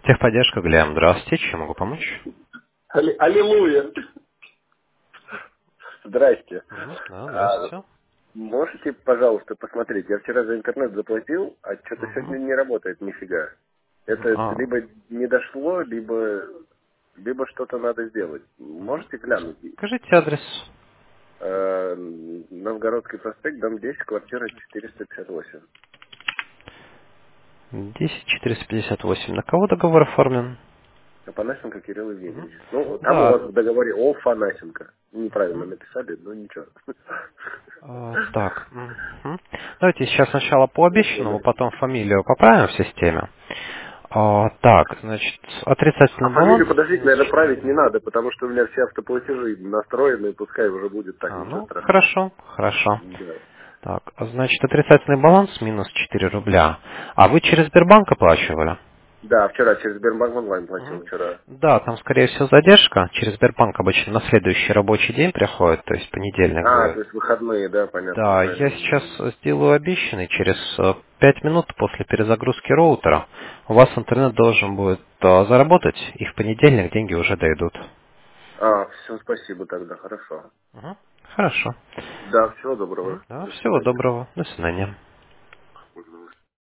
Техподдержка, Глеб. Здравствуйте, чем могу помочь? Аллилуйя! Здрасте. Да, А, здравствуйте. можете, пожалуйста, посмотреть? Я вчера за интернет заплатил, а что-то сегодня Мгм. не работает нифига. Это А, либо не дошло, либо что-то надо сделать. мгм. Можете глянуть? Скажите адрес. Новгородский проспект, дом 10, квартира 458. 10458. На кого договор оформлен? Афанасенко Кирилл Мгм. Евгеньевич. Ну, там у Да. вас в договоре О. Фанасенко. Неправильно Мгм. написали, но ничего. Так. Мгм. Давайте сейчас сначала по обещанному, потом фамилию поправим в системе. Так, значит, А отрицательный баланс фамилию, подождите, минус наверное, 4 править не рубля. надо, потому что у меня все автоплатежи настроены, пускай уже будет так, ничего Ну, страшного. хорошо, хорошо. Да. Так, значит, отрицательный баланс минус 4 рубля. А вы через Сбербанк оплачивали? Да, вчера через Сбербанк онлайн платил Мгм. вчера. Да, там, скорее всего, задержка. Через Сбербанк обычно на следующий рабочий день приходит, то есть понедельник А, то будет. есть выходные, да, понятно, Да, я правильно. сейчас сделаю обещанный. Через 5 минут после перезагрузки роутера у вас интернет должен будет заработать, и в понедельник деньги уже дойдут. А, все, спасибо тогда, хорошо. Мгм. Хорошо. Да, всего доброго. Да, До всего свидания. доброго. До свидания.